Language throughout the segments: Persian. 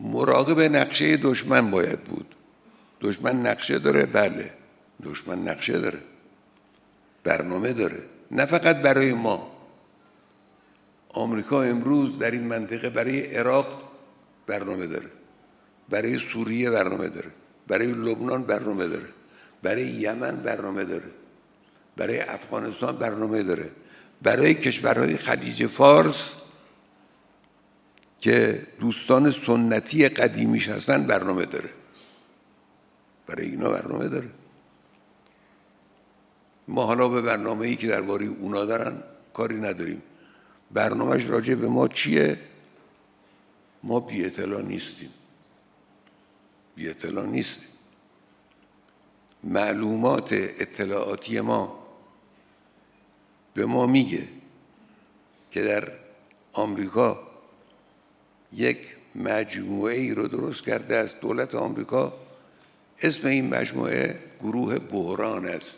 مراقب نقشه دشمن باید بود. دشمن نقشه داره، بله دشمن نقشه داره، برنامه داره، نه فقط برای ما. آمریکا امروز در این منطقه برای عراق برنامه داره، برای سوریه برنامه داره، برای لبنان برنامه داره، برای یمن برنامه داره، برای افغانستان برنامه داره، برای کشورهای خلیج فارس که دوستان سنتی قدیمیش هستن برنامه داره، برای اینا برنامه داره. ما حالا به برنامه‌ای که درباره اونا دارن کاری نداریم. برنامه‌اش راجع به ما چیه؟ ما بی اطلاع نیستیم. بی اطلاع نیستیم. معلومات اطلاعاتی ما به ما میگه که در آمریکا یک مجموعه ای رو درست کرده است دولت آمریکا. اسم این مجموعه گروه بحران است.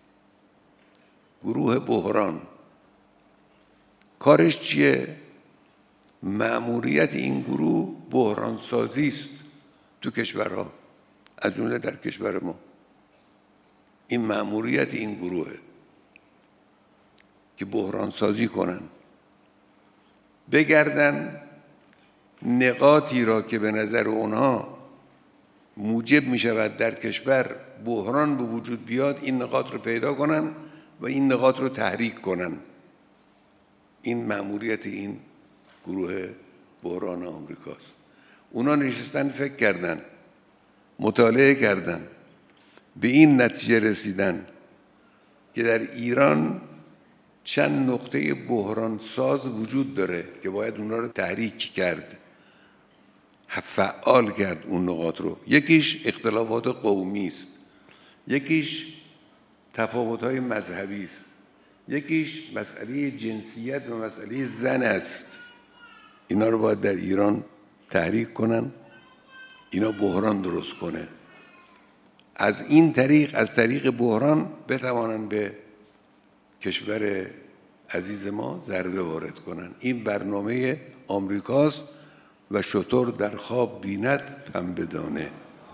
گروه بحران کارش چیه؟ مأموریت این گروه بحران سازی است تو کشورها، از جمله در کشور ما. این مأموریت این گروهه که بحران سازی کنن، بگردن نقاطی را که به نظر اونها موجب می شود در کشور بحران به وجود بیاد، این نقاط رو پیدا کنن و این نقاط رو تحریک کنن. این مأموریت این گروه بحران آمریکاست. اونا نشستن فکر کردن، مطالعه کردن، به این نتیجه رسیدن که در ایران چند نقطه بحران ساز وجود داره که باید اونا رو تحریک کرد، فعال کرد اون نقاط رو. یکیش اختلافات قومی است، یکیش تفاوت‌های مذهبی است، یکیش مسئله جنسیت و مسئله زن است. اینا رو باید در ایران تحریک کنن، اینا بحران درست کنه. از این طریق، از طریق بحران بتوانن به کشور عزیز ما ضربه وارد کنن. این برنامه آمریکاست و شتر در خواب بیند پنبه دانه.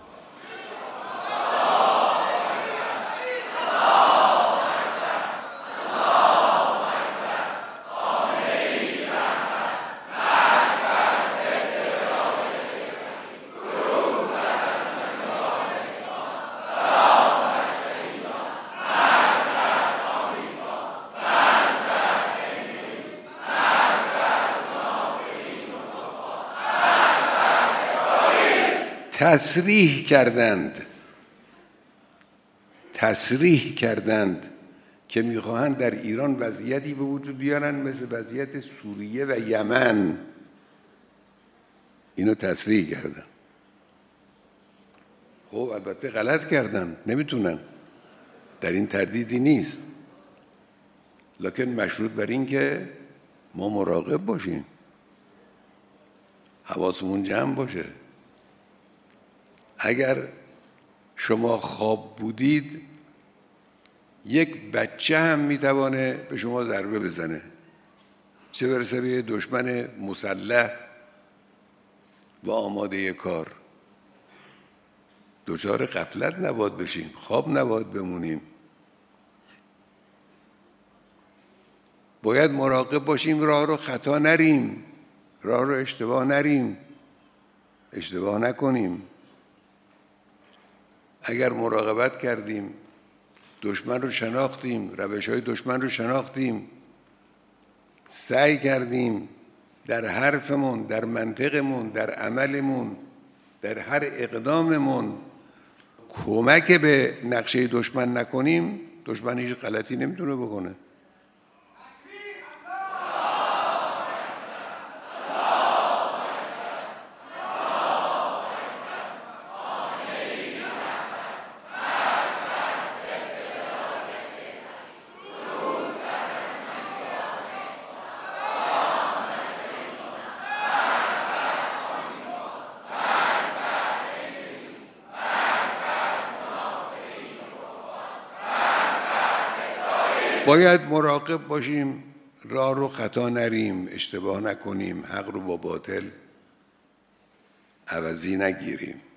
تصریح کردند که میخواهند در ایران وضعیتی به وجود بیارن مثل وضعیت سوریه و یمن. اینو تصریح کردن. خب البته غلط کردن، نمیتونن، در این تردیدی نیست، لکن مشروط بر این که ما مراقب باشیم، حواسمون جمع باشه. اگر شما خواب بودید، یک بچه هم میتوانه به شما ضربه بزنه، چه برسه به دشمن مسلح و آماده کار. دچار غفلت نباید بشیم، خواب نباید بمونیم. باید مراقب باشیم، راه رو خطا نریم، راه رو اشتباه نریم، اشتباه نکنیم. اگر مراقبت کردیم، دشمن رو شناختیم، روش‌های دشمن رو شناختیم، سعی کردیم در حرفمون، در منطقمون، در عملمون، در هر اقداممون کمک به نقشه دشمن نکنیم، دشمن هیچ غلطی نمیتونه بکنه. باید مراقب باشیم، راه رو خطا نریم، اشتباه نکنیم، حق رو با باطل عوضی نگیریم.